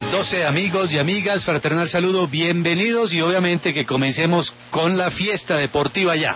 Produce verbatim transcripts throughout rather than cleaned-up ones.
doce amigos y amigas, fraternal saludo, bienvenidos y obviamente que comencemos con la fiesta deportiva ya.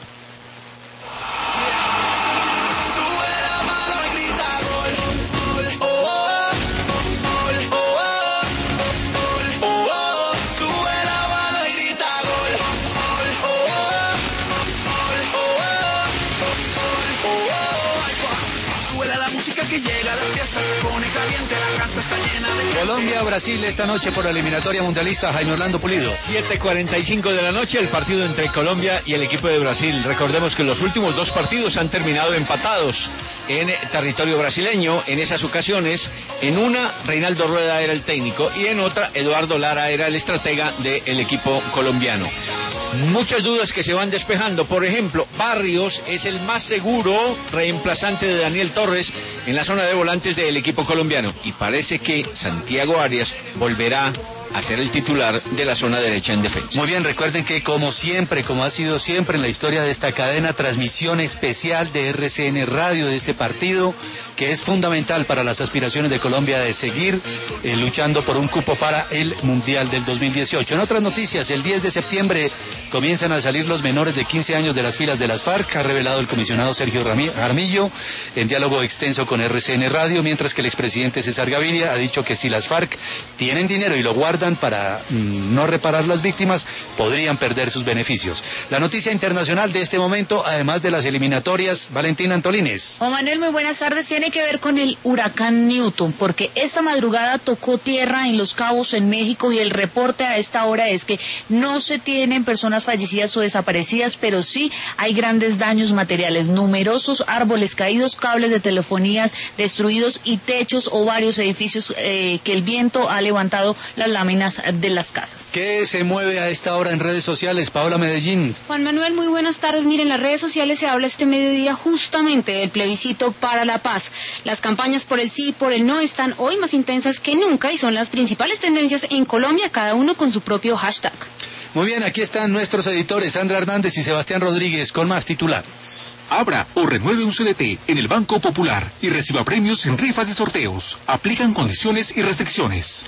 Colombia-Brasil esta noche por la eliminatoria mundialista. Jaime Orlando Pulido. siete cuarenta y cinco de la noche el partido entre Colombia y el equipo de Brasil. Recordemos que los últimos dos partidos han terminado empatados en territorio brasileño. En esas ocasiones, en una Reinaldo Rueda era el técnico y en otra Eduardo Lara era el estratega del equipo colombiano. Muchas dudas que se van despejando. Por ejemplo, Barrios es el más seguro reemplazante de Daniel Torres en la zona de volantes del equipo colombiano. Y parece que Santiago Arias volverá a ser el titular de la zona derecha en defensa. Muy bien, recuerden que como siempre, como ha sido siempre en la historia de esta cadena, transmisión especial de R C N Radio de este partido, que es fundamental para las aspiraciones de Colombia de seguir eh, luchando por un cupo para el Mundial del dos mil dieciocho. En otras noticias, el diez de septiembre comienzan a salir los menores de quince años de las filas de las FARC, ha revelado el comisionado Sergio Jaramillo en diálogo extenso con R C N Radio, mientras que el expresidente César Gaviria ha dicho que si las FARC tienen dinero y lo guardan para mmm, no reparar las víctimas, podrían perder sus beneficios. La noticia internacional de este momento, además de las eliminatorias, Valentina Antolines. Juan Manuel, muy buenas tardes. Tiene que ver con el huracán Newton, porque esta madrugada tocó tierra en Los Cabos, en México, y el reporte a esta hora es que no se tienen personas fallecidas o desaparecidas, pero sí hay grandes daños materiales, numerosos árboles caídos, cables de telefonías destruidos y techos o varios edificios eh, que el viento ha levantado las láminas de las casas. ¿Qué se mueve a esta hora en redes sociales? Paola Medellín. Juan Manuel, muy buenas tardes. Miren, en las redes sociales se habla este mediodía justamente del plebiscito para la paz. Las campañas por el sí y por el no están hoy más intensas que nunca y son las principales tendencias en Colombia, cada uno con su propio hashtag. Muy bien, aquí están nuestros editores Sandra Hernández y Sebastián Rodríguez con más titulares. Abra o renueve un C D T en el Banco Popular y reciba premios en rifas de sorteos. Aplican condiciones y restricciones.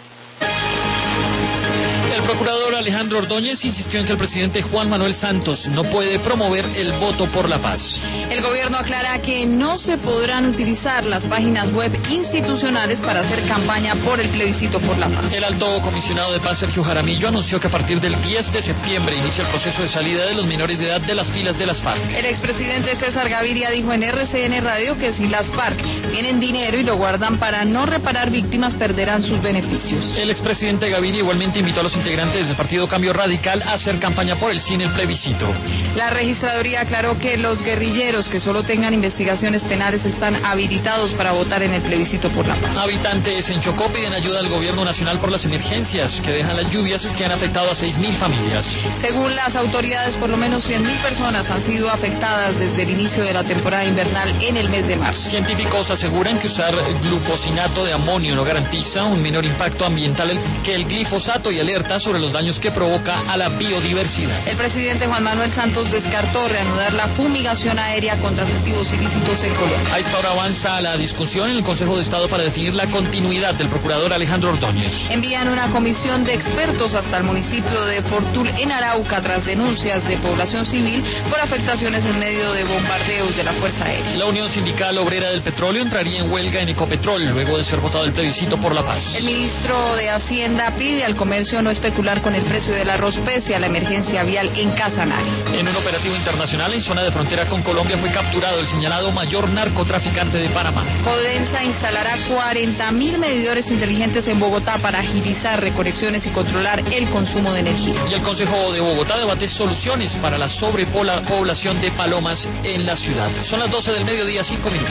El procurador Alejandro Ordóñez insistió en que el presidente Juan Manuel Santos no puede promover el voto por la paz. El gobierno aclara que no se podrán utilizar las páginas web institucionales para hacer campaña por el plebiscito por la paz. El alto comisionado de paz, Sergio Jaramillo, anunció que a partir del diez de septiembre inicia el proceso de salida de los menores de edad de las filas de las FARC. El expresidente César Gaviria dijo en R C N Radio que si las FARC tienen dinero y lo guardan para no reparar víctimas, perderán sus beneficios. El expresidente Gaviria igualmente invitó a los integrantes del Partido Cambio Radical a hacer campaña por el sí en el plebiscito. La registraduría aclaró que los guerrilleros que solo tengan investigaciones penales están habilitados para votar en el plebiscito por la paz. Habitantes en Chocó piden ayuda al gobierno nacional por las emergencias que dejan las lluvias que han afectado a seis mil familias. Según las autoridades, por lo menos cien mil personas han sido afectadas desde el inicio de la temporada invernal en el mes de marzo. Científicos aseguran que usar glufosinato de amonio no garantiza un menor impacto ambiental que el glifosato y alerta sobre los daños que provoca a la biodiversidad. El presidente Juan Manuel Santos descartó reanudar la fumigación aérea contra cultivos ilícitos en Colombia. A esta hora avanza la discusión en el Consejo de Estado para definir la continuidad del procurador Alejandro Ordóñez. Envían una comisión de expertos hasta el municipio de Fortul en Arauca tras denuncias de población civil por afectaciones en medio de bombardeos de la Fuerza Aérea. La Unión Sindical Obrera del Petróleo entraría en huelga en Ecopetrol luego de ser votado el plebiscito por la paz. El ministro de Hacienda pide al comercio no especular con el precio del arroz pese a la emergencia vial en Casanare. En un operativo internacional en zona de frontera con Colombia fue capturado el señalado mayor narcotraficante de Panamá. Codensa instalará cuarenta mil medidores inteligentes en Bogotá para agilizar reconexiones y controlar el consumo de energía. Y el Consejo de Bogotá debate soluciones para la sobrepoblación de palomas en la ciudad. Son las doce del mediodía, cinco minutos.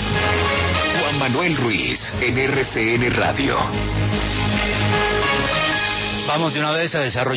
Juan Manuel Ruiz en R C N Radio. Vamos de una vez a desarrollar